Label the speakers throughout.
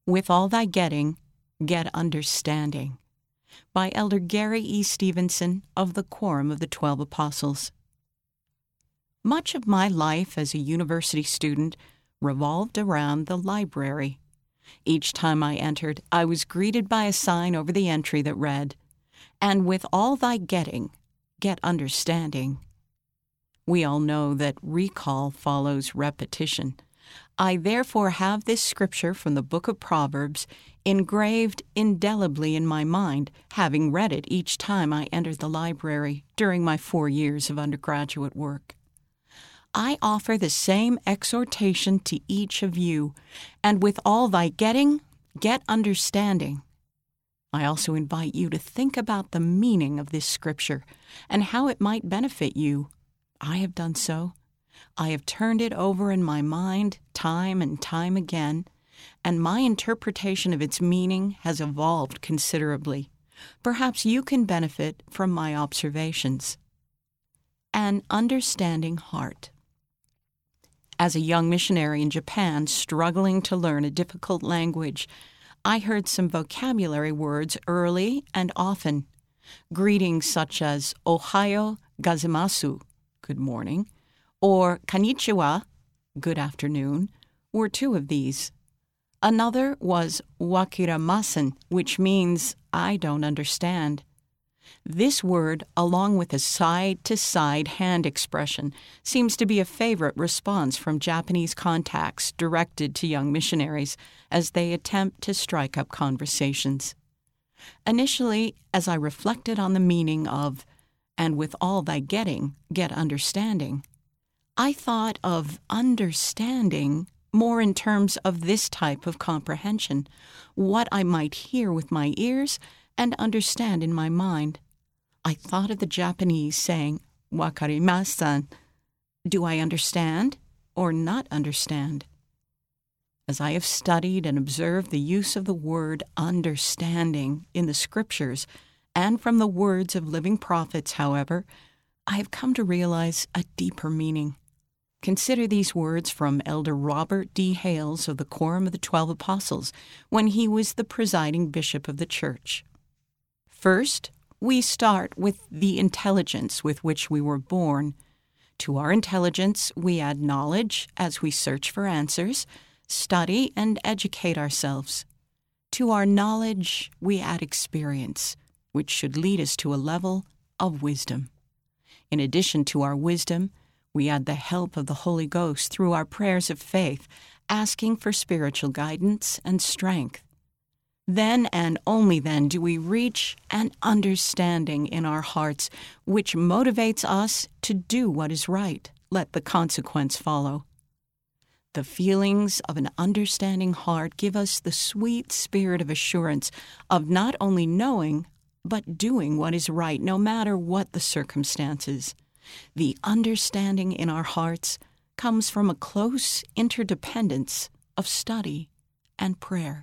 Speaker 1: With all thy getting, get understanding. By Elder Gary E. Stevenson of the Quorum of the 12 Apostles. Much of my life as a university student revolved around the library. Each time I entered, I was greeted by a sign over the entry that read, "And with all thy getting, get understanding." We all know that recall follows repetition. I therefore have this scripture from the book of Proverbs engraved indelibly in my mind, having read it each time I entered the library during my 4 years of undergraduate work. I offer the same exhortation to each of you, and with all thy getting, get understanding. I also invite you to think about the meaning of this scripture and how it might benefit you. I have done so. I have turned it over in my mind time and time again, and my interpretation of its meaning has evolved considerably. Perhaps you can benefit from my observations. An understanding heart. As a young missionary in Japan struggling to learn a difficult language, I heard some vocabulary words early and often. Greetings such as Ohayo gozaimasu, good morning, or Konnichiwa, good afternoon, were two of these. Another was wakiramasen, which means I don't understand. This word, along with a side-to-side hand expression, seems to be a favorite response from Japanese contacts directed to young missionaries as they attempt to strike up conversations. Initially, as I reflected on the meaning of, "And with all thy getting, get understanding," I thought of understanding more in terms of this type of comprehension, what I might hear with my ears and understand in my mind. I thought of the Japanese saying, "Wakarimasen," do I understand or not understand? As I have studied and observed the use of the word understanding in the scriptures and from the words of living prophets, however, I have come to realize a deeper meaning. Consider these words from Elder Robert D. Hales of the Quorum of the 12 Apostles when he was the presiding bishop of the church. First, we start with the intelligence with which we were born. To our intelligence, we add knowledge as we search for answers, study, and educate ourselves. To our knowledge, we add experience, which should lead us to a level of wisdom. In addition to our wisdom, we add the help of the Holy Ghost through our prayers of faith, asking for spiritual guidance and strength. Then and only then do we reach an understanding in our hearts which motivates us to do what is right. Let the consequence follow. The feelings of an understanding heart give us the sweet spirit of assurance of not only knowing, but doing what is right, no matter what the circumstances. The understanding in our hearts comes from a close interdependence of study and prayer.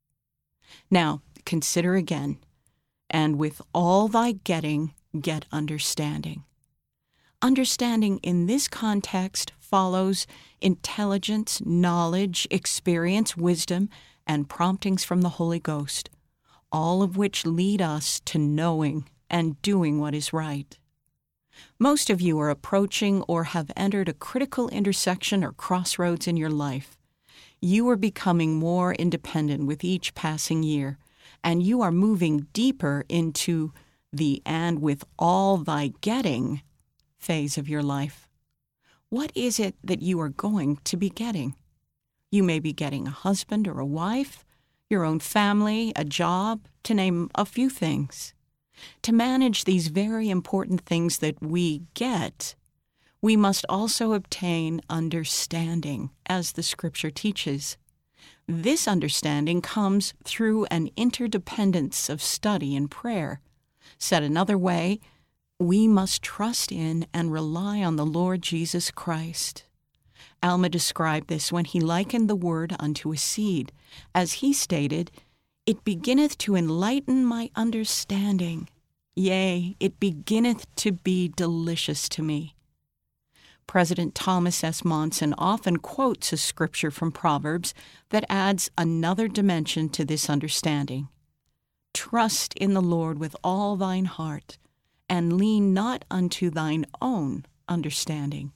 Speaker 1: Now, consider again, "And with all thy getting, get understanding." Understanding in this context follows intelligence, knowledge, experience, wisdom, and promptings from the Holy Ghost, all of which lead us to knowing and doing what is right. Most of you are approaching or have entered a critical intersection or crossroads in your life. You are becoming more independent with each passing year, and you are moving deeper into the "and with all thy getting" phase of your life. What is it that you are going to be getting? You may be getting a husband or a wife, your own family, a job, to name a few things. To manage these very important things that we get, we must also obtain understanding, as the Scripture teaches. This understanding comes through an interdependence of study and prayer. Said another way, we must trust in and rely on the Lord Jesus Christ. Alma described this when he likened the word unto a seed. As he stated, "It beginneth to enlighten my understanding. Yea, it beginneth to be delicious to me." President Thomas S. Monson often quotes a scripture from Proverbs that adds another dimension to this understanding. Trust in the Lord with all thine heart, and lean not unto thine own understanding.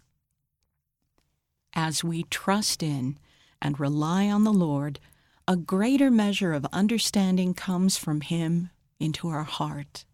Speaker 1: As we trust in and rely on the Lord, a greater measure of understanding comes from Him into our heart.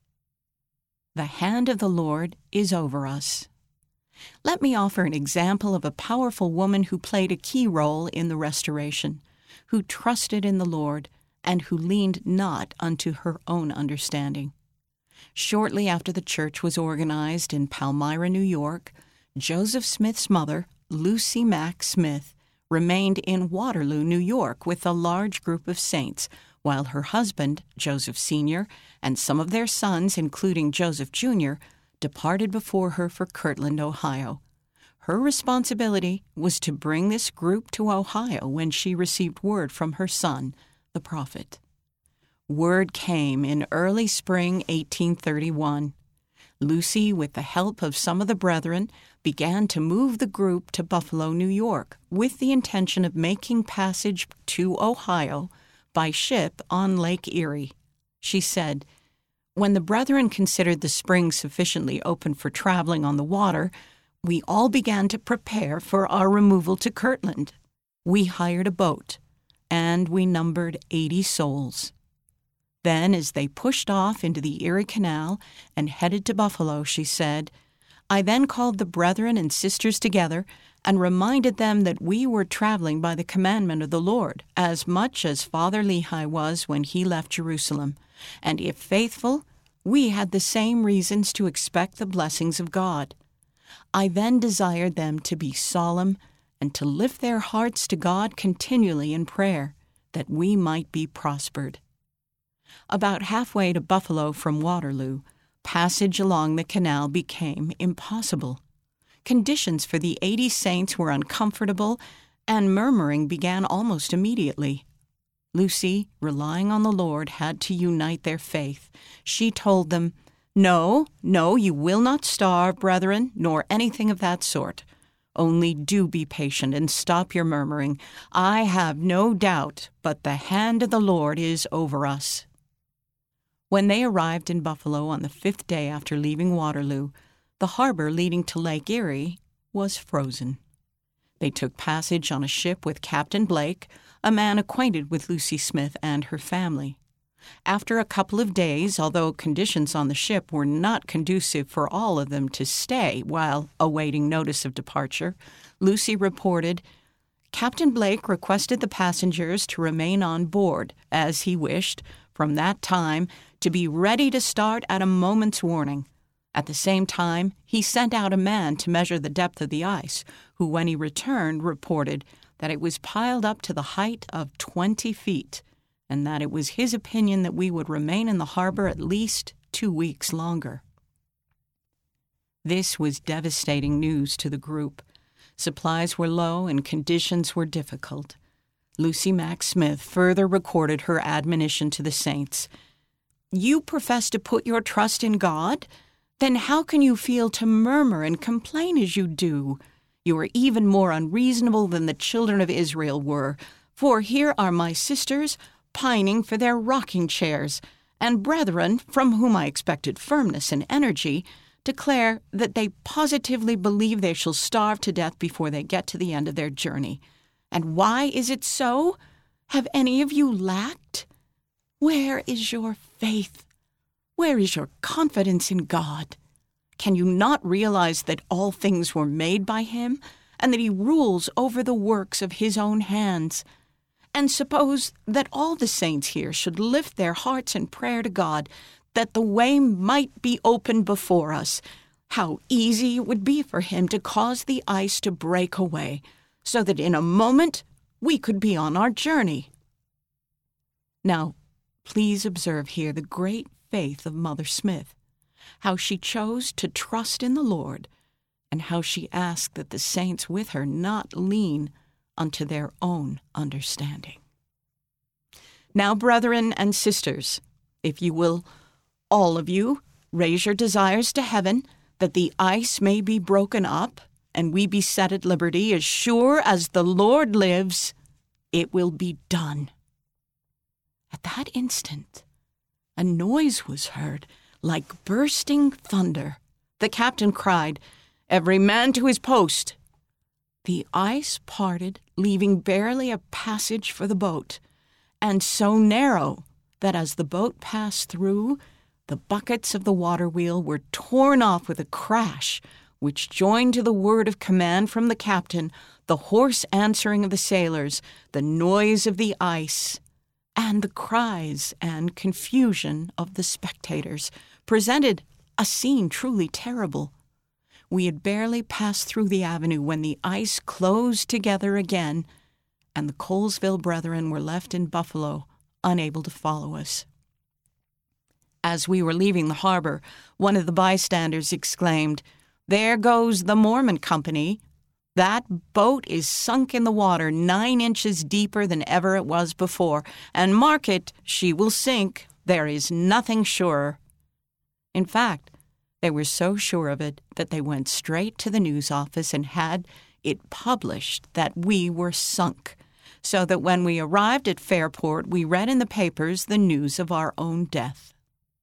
Speaker 1: The hand of the Lord is over us. Let me offer an example of a powerful woman who played a key role in the restoration, who trusted in the Lord, and who leaned not unto her own understanding. Shortly after the church was organized in Palmyra, New York, Joseph Smith's mother, Lucy Mack Smith, remained in Waterloo, New York, with a large group of saints, while her husband, Joseph Sr., and some of their sons, including Joseph Jr., departed before her for Kirtland, Ohio. Her responsibility was to bring this group to Ohio when she received word from her son, the prophet. Word came in early spring 1831. Lucy, with the help of some of the brethren, began to move the group to Buffalo, New York, with the intention of making passage to Ohio by ship on Lake Erie. She said, "When the brethren considered the spring sufficiently open for traveling on the water, we all began to prepare for our removal to Kirtland. We hired a boat, and we numbered 80 souls. Then, as they pushed off into the Erie Canal and headed to Buffalo," she said, "I then called the brethren and sisters together and reminded them that we were traveling by the commandment of the Lord, as much as Father Lehi was when he left Jerusalem, and if faithful, we had the same reasons to expect the blessings of God. I then desired them to be solemn and to lift their hearts to God continually in prayer, that we might be prospered." About halfway to Buffalo from Waterloo, passage along the canal became impossible. Conditions for the 80 saints were uncomfortable, and murmuring began almost immediately. Lucy, relying on the Lord, had to unite their faith. She told them, No, you will not starve, brethren, nor anything of that sort. Only do be patient and stop your murmuring. I have no doubt but the hand of the Lord is over us." When they arrived in Buffalo on the 5th day after leaving Waterloo, the harbor leading to Lake Erie was frozen. They took passage on a ship with Captain Blake, a man acquainted with Lucy Smith and her family. After a couple of days, although conditions on the ship were not conducive for all of them to stay while awaiting notice of departure, Lucy reported, "Captain Blake requested the passengers to remain on board, as he wished, from that time, to be ready to start at a moment's warning. At the same time, he sent out a man to measure the depth of the ice, who, when he returned, reported that it was piled up to the height of 20 feet, and that it was his opinion that we would remain in the harbor at least 2 weeks longer." This was devastating news to the group. Supplies were low and conditions were difficult. Lucy Mack Smith further recorded her admonition to the saints. "You profess to put your trust in God? Then how can you feel to murmur and complain as you do? You are even more unreasonable than the children of Israel were, for here are my sisters pining for their rocking chairs, and brethren, from whom I expected firmness and energy, declare that they positively believe they shall starve to death before they get to the end of their journey. And why is it so? Have any of you lacked? Where is your faith? Where is your confidence in God? Can you not realize that all things were made by Him, and that He rules over the works of His own hands? And suppose that all the saints here should lift their hearts in prayer to God, that the way might be opened before us. How easy it would be for Him to cause the ice to break away, so that in a moment we could be on our journey." Now, please observe here the great faith of Mother Smith, how she chose to trust in the Lord, and how she asked that the saints with her not lean unto their own understanding. Now, brethren and sisters, if you will, all of you, raise your desires to heaven, that the ice may be broken up, and we be set at liberty, as sure as the Lord lives, it will be done." At that instant, a noise was heard like bursting thunder. The captain cried, "Every man to his post!" The ice parted, leaving barely a passage for the boat, and so narrow that as the boat passed through, the buckets of the water wheel were torn off with a crash, which joined to the word of command from the captain, the hoarse answering of the sailors, the noise of the ice, and the cries and confusion of the spectators, presented a scene truly terrible. We had barely passed through the avenue when the ice closed together again, and the Colesville brethren were left in Buffalo, unable to follow us. As we were leaving the harbor, one of the bystanders exclaimed, "There goes the Mormon Company. That boat is sunk in the water 9 inches deeper than ever it was before, and mark it, she will sink. There is nothing surer." In fact, they were so sure of it that they went straight to the news office and had it published that we were sunk, so that when we arrived at Fairport, we read in the papers the news of our own death.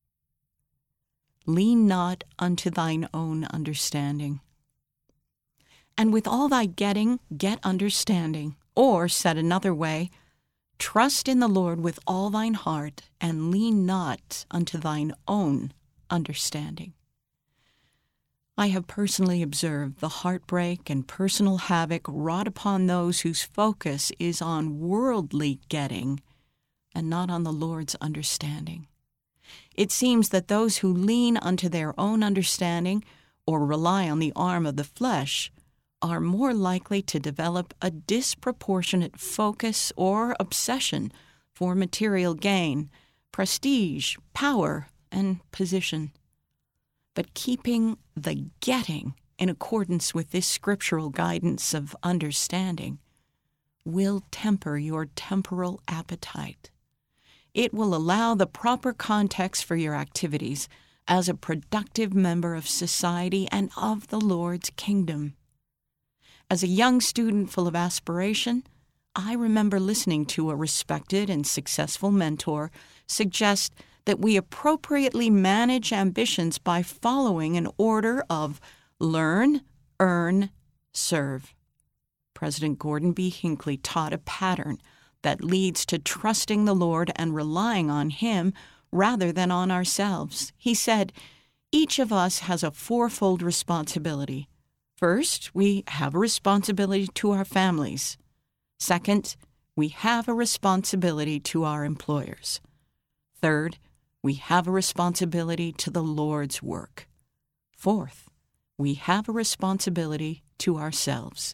Speaker 1: Lean not unto thine own understanding. And with all thy getting, get understanding. Or, said another way, trust in the Lord with all thine heart, and lean not unto thine own understanding. I have personally observed the heartbreak and personal havoc wrought upon those whose focus is on worldly getting and not on the Lord's understanding. It seems that those who lean unto their own understanding or rely on the arm of the flesh are more likely to develop a disproportionate focus or obsession for material gain, prestige, power, and position. But keeping the getting in accordance with this scriptural guidance of understanding will temper your temporal appetite. It will allow the proper context for your activities as a productive member of society and of the Lord's kingdom. As a young student full of aspiration, I remember listening to a respected and successful mentor suggest that we appropriately manage ambitions by following an order of learn, earn, serve. President Gordon B. Hinckley taught a pattern that leads to trusting the Lord and relying on Him rather than on ourselves. He said, "Each of us has a fourfold responsibility. First, we have a responsibility to our families. Second, we have a responsibility to our employers. Third, we have a responsibility to the Lord's work. Fourth, we have a responsibility to ourselves."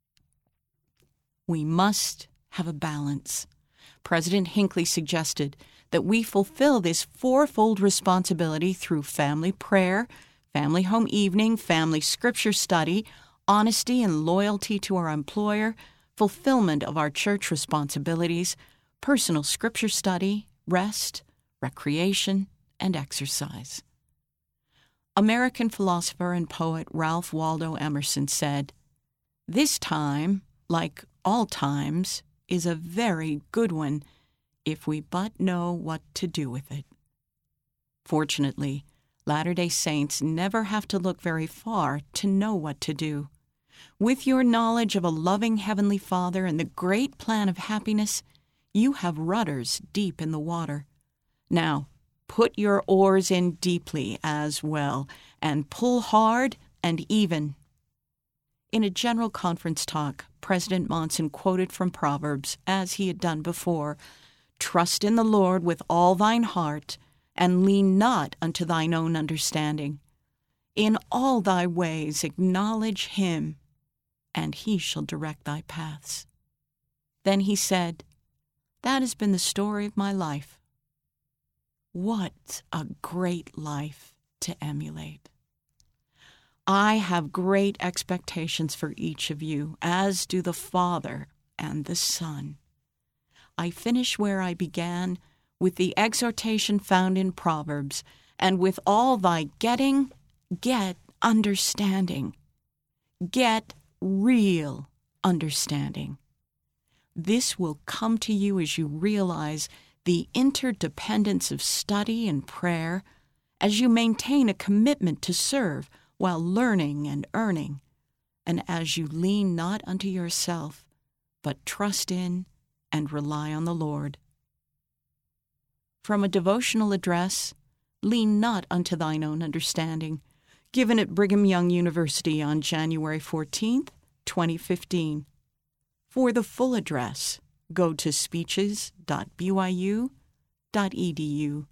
Speaker 1: We must have a balance. President Hinckley suggested that we fulfill this fourfold responsibility through family prayer, family home evening, family scripture study, honesty and loyalty to our employer, fulfillment of our church responsibilities, personal scripture study, rest, recreation, and exercise. American philosopher and poet Ralph Waldo Emerson said, "This time, like all times, is a very good one if we but know what to do with it." Fortunately, Latter-day Saints never have to look very far to know what to do. With your knowledge of a loving Heavenly Father and the great plan of happiness, you have rudders deep in the water. Now, put your oars in deeply as well, and pull hard and even. In a general conference talk, President Monson quoted from Proverbs, as he had done before, "Trust in the Lord with all thine heart, and lean not unto thine own understanding. In all thy ways acknowledge him, and he shall direct thy paths." Then he said, "That has been the story of my life." What a great life to emulate. I have great expectations for each of you, as do the Father and the Son. I finish where I began, with the exhortation found in Proverbs, "And with all thy getting, get understanding." Get real understanding. This will come to you as you realize the interdependence of study and prayer, as you maintain a commitment to serve while learning and earning, and as you lean not unto yourself, but trust in and rely on the Lord. From a devotional address, Lean Not Unto Thine Own Understanding, given at Brigham Young University on January 14, 2015. For the full address, go to speeches.byu.edu.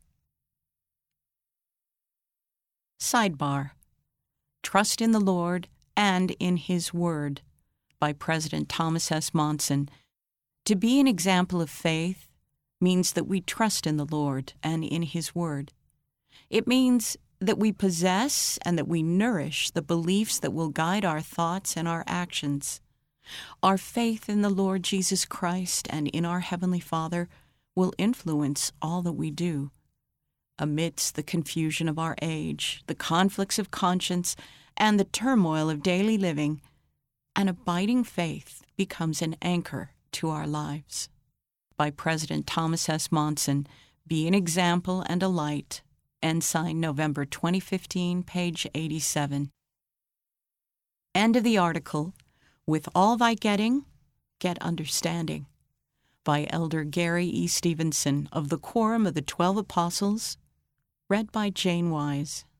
Speaker 1: Sidebar: Trust in the Lord and in His Word, by President Thomas S. Monson. To be an example of faith means that we trust in the Lord and in His Word. It means that we possess and that we nourish the beliefs that will guide our thoughts and our actions. Our faith in the Lord Jesus Christ and in our Heavenly Father will influence all that we do. Amidst the confusion of our age, the conflicts of conscience, and the turmoil of daily living, an abiding faith becomes an anchor to our lives. By President Thomas S. Monson, Be an Example and a Light, Ensign, November 2015, page 87. End of the article. With All Thy Getting, Get Understanding, by Elder Gary E. Stevenson of the Quorum of the 12 Apostles, read by Jane Wise.